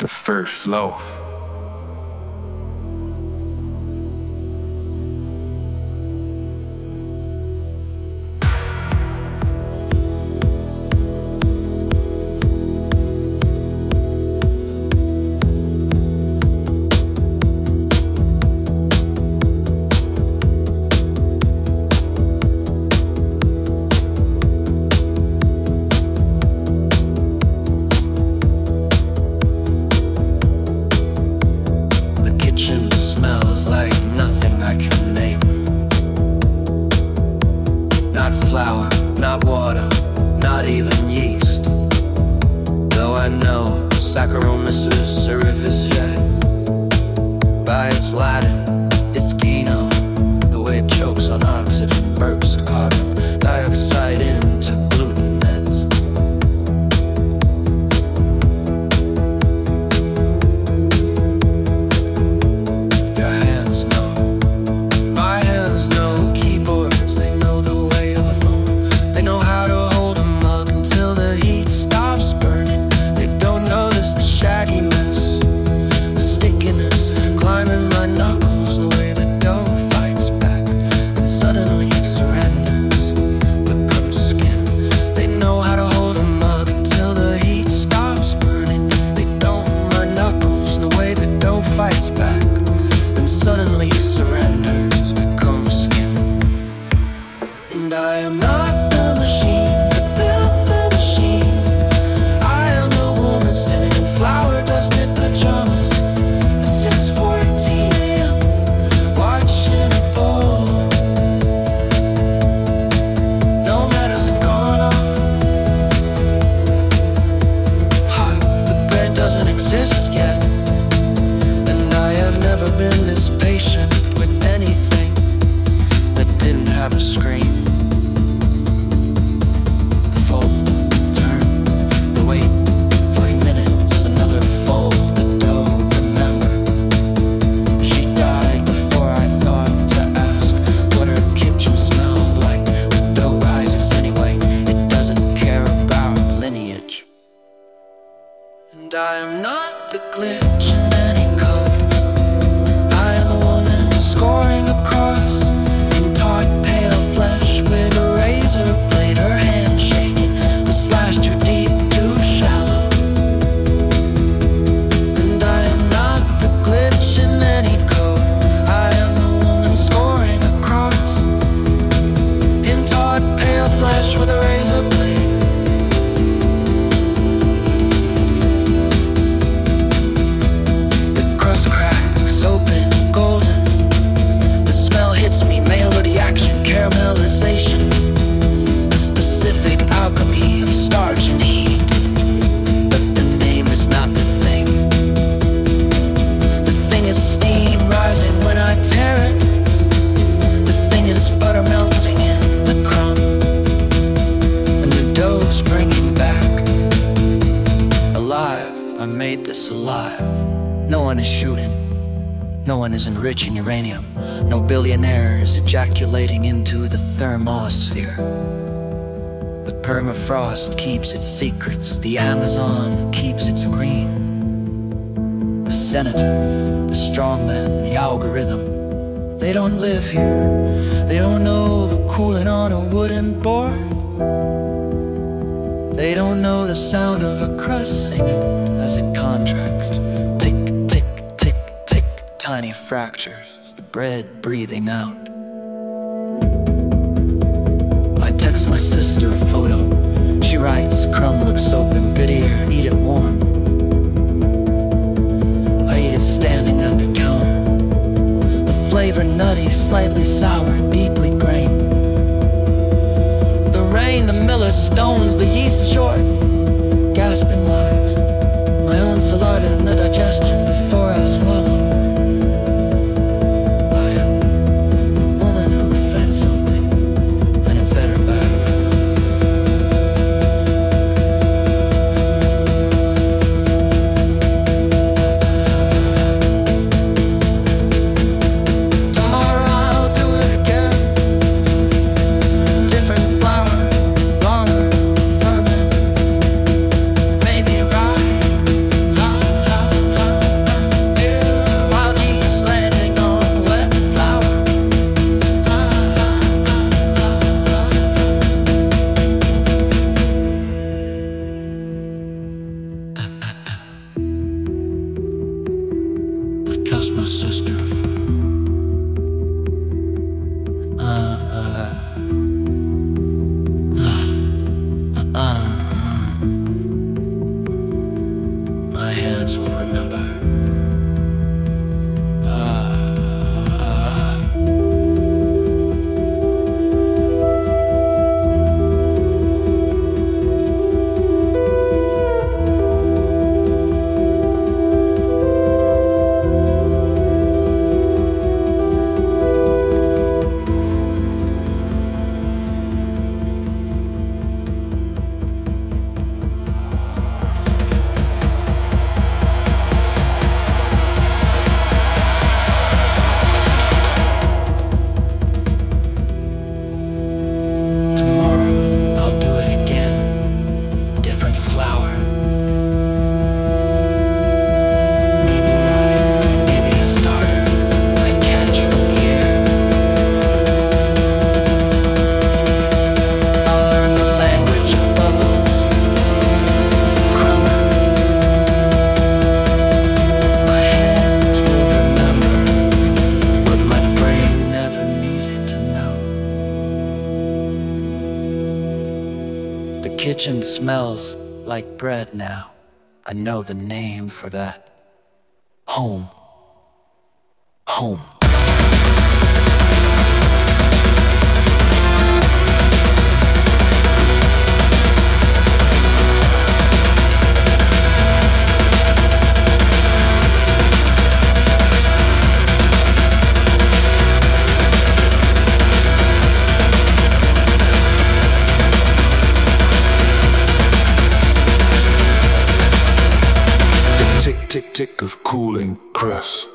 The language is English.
the first loaf. Enriching uranium. No billionaire is ejaculating into the thermosphere. But permafrost keeps its secrets. The Amazon keeps its green. The senator, the strongman, the algorithm, they don't live here. They don't know the cooling on a wooden board. They don't know the sound of a crust singing as it contracts. Tiny fractures, the bread breathing out. I text my sister a photo. She writes, crumb looks open, good ear, eat it warm. I eat it standing at the counter. The flavor nutty, slightly sour, deeply grained. The rain, the miller stones, the yeast short, gasping lives. My own saliva in the digestion before I swallow. my sister. My hands will remember. The kitchen smells like bread now. I know the name for that. Home. Home. Tick, tick, tick of cooling crust.